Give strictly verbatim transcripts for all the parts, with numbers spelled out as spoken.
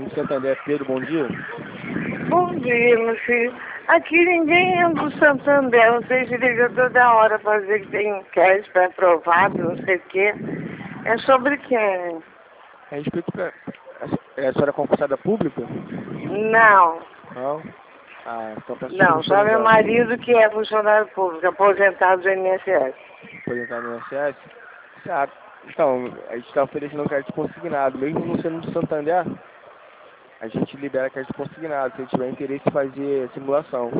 Banco Santander, Pedro, bom dia. Bom dia, meu filho. Aqui ninguém é do Santander. Vocês ligam toda hora para dizer que tem um crédito aprovado, não sei o quê. É sobre quem? A respeito pra... É a senhora concursada pública? Não. Não? Ah, então peço Não, só meu desculpa. marido que é funcionário público, aposentado do I N S S. Aposentado no I N S S? Ah, então, a gente está oferecendo um crédito consignado. Mesmo não sendo do Santander, a gente libera crédito consignado, se tiver interesse em fazer simulação.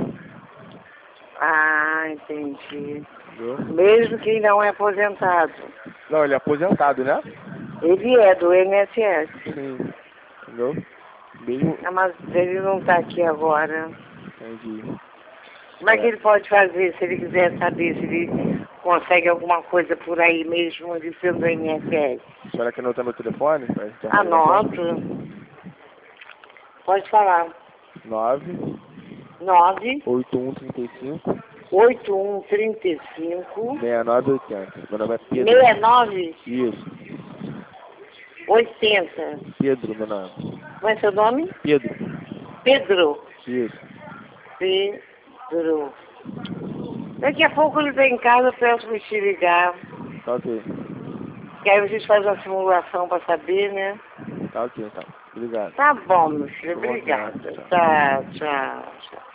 Ah, entendi. Entendeu? Mesmo que não é aposentado. Não, ele é aposentado, né? Ele é do I N S S. Sim. Entendeu? Mesmo... Ah, mas ele não está aqui agora. Entendi. Como é que É. ele pode fazer se ele quiser saber se ele consegue alguma coisa por aí mesmo, ele sendo do I N S S? A senhora quer anotar meu telefone? Anoto. Pode falar. nove nove oito um três cinco oito um três cinco seis nove oito zero. Meu nome é Pedro. sessenta e nove Isso. oitenta. Pedro, meu nome. Como é seu nome? Pedro. Pedro. Isso. Pedro. Daqui a pouco ele está em casa, eu peço para te ligar. Tá ok. Que aí a gente faz uma simulação para saber, né? Tá ok, então. Obrigado. Tá bom, meu filho. Tá bom, Obrigada. tchau. Tá, tchau, tchau.